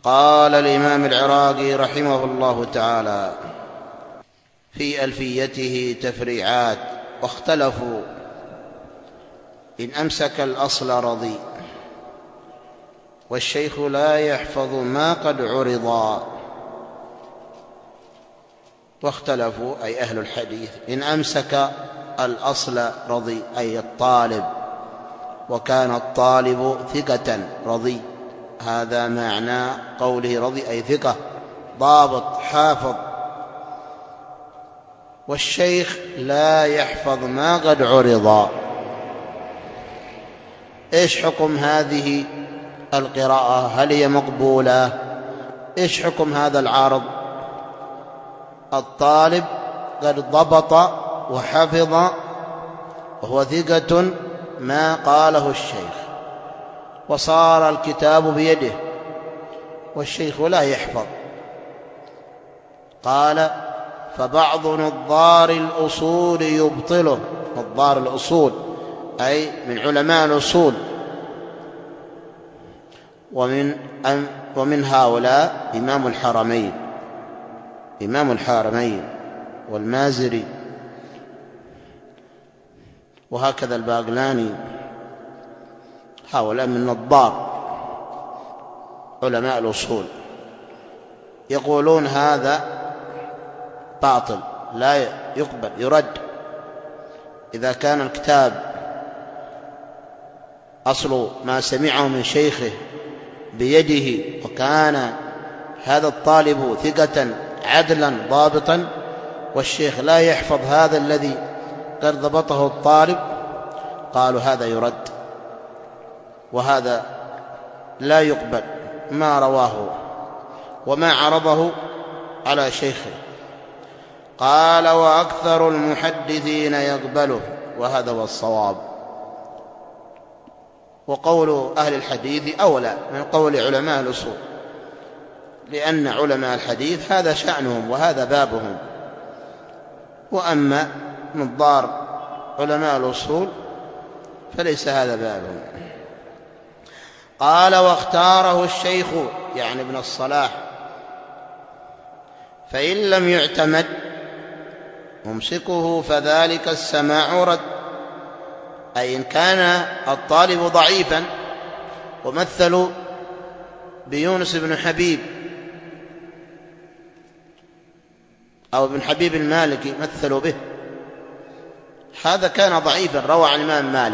قال الإمام العراقي رحمه الله تعالى في ألفيته تفريعات: واختلفوا إن أمسك الأصل رضي، والشيخ لا يحفظ ما قد عرضا. واختلفوا أي أهل الحديث إن أمسك الأصل رضي أي الطالب، وكان الطالب ثقة رضي، هذا معنى قوله رضي أي ثقة ضابط حافظ. والشيخ لا يحفظ ما قد عرضا. إيش حكم هذه القراءة؟ هل هي مقبولة؟ إيش حكم هذا العارض؟ الطالب قد ضبط وحفظ وهو ثقة ما قاله الشيخ، وصار الكتاب بيده، والشيخ لا يحفظ. قال: فبعض نظار الأصول يبطله. نظار الأصول أي من علماء الأصول، ومن هؤلاء إمام الحرمين والمازري، وهكذا الباقلاني، هؤلاء من نظار علماء الأصول، يقولون هذا باطل لا يقبل، يرد. إذا كان الكتاب أصل ما سمعه من شيخه بيده، وكان هذا الطالب ثقة عدلا ضابطا، والشيخ لا يحفظ هذا الذي قد ضبطه الطالب، قالوا هذا يرد، وهذا لا يقبل ما رواه وما عرضه على شيخه. قال: وأكثر المحدثين يقبله، وهذا هو الصواب. وقول أهل الحديث أولى من قول علماء الأصول، لأن علماء الحديث هذا شأنهم وهذا بابهم، وأما نظار علماء الأصول فليس هذا بابهم. قال: واختاره الشيخ يعني ابن الصلاح: فإن لم يعتمد ممسكه فذلك السماع رد. أي إن كان الطالب ضعيفا، ومثلوا بيونس بن حبيب أو ابن حبيب المالكي، مثلوا به، هذا كان ضعيفا، روى عن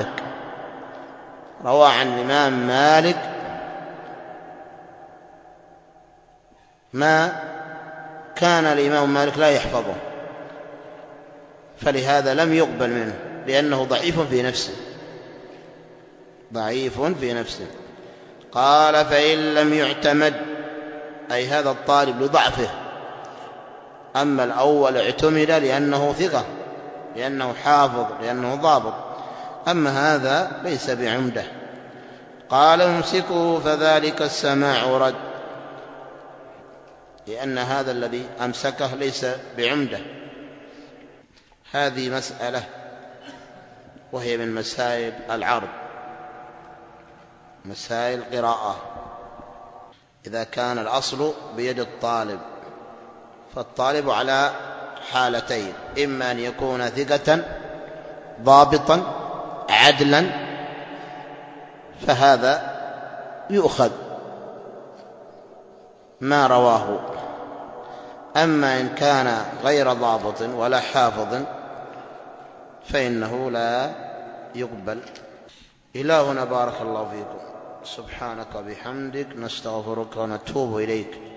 الإمام مالك ما كان الإمام مالك لا يحفظه، فلهذا لم يقبل منه، لأنه ضعيف في نفسه. قال: فإن لم يعتمد أي هذا الطالب لضعفه. أما الأول اعتمد لأنه ثقة، لأنه حافظ، لأنه ضابط. أما هذا ليس بعمده. قال: امسكه فذلك السماع رد، لأن هذا الذي أمسكه ليس بعمده. هذه مسألة وهي من مسائل العرض، مسائل قراءة. إذا كان الأصل بيد الطالب، فالطالب على حالتين: إما أن يكون ثقة ضابطا عدلا، فهذا يؤخذ ما رواه. أما إن كان غير ضابط ولا حافظ فإنه لا يقبل. إلهنا بارك الله فيكم، سبحانك بحمدك، نستغفرك ونتوب إليك.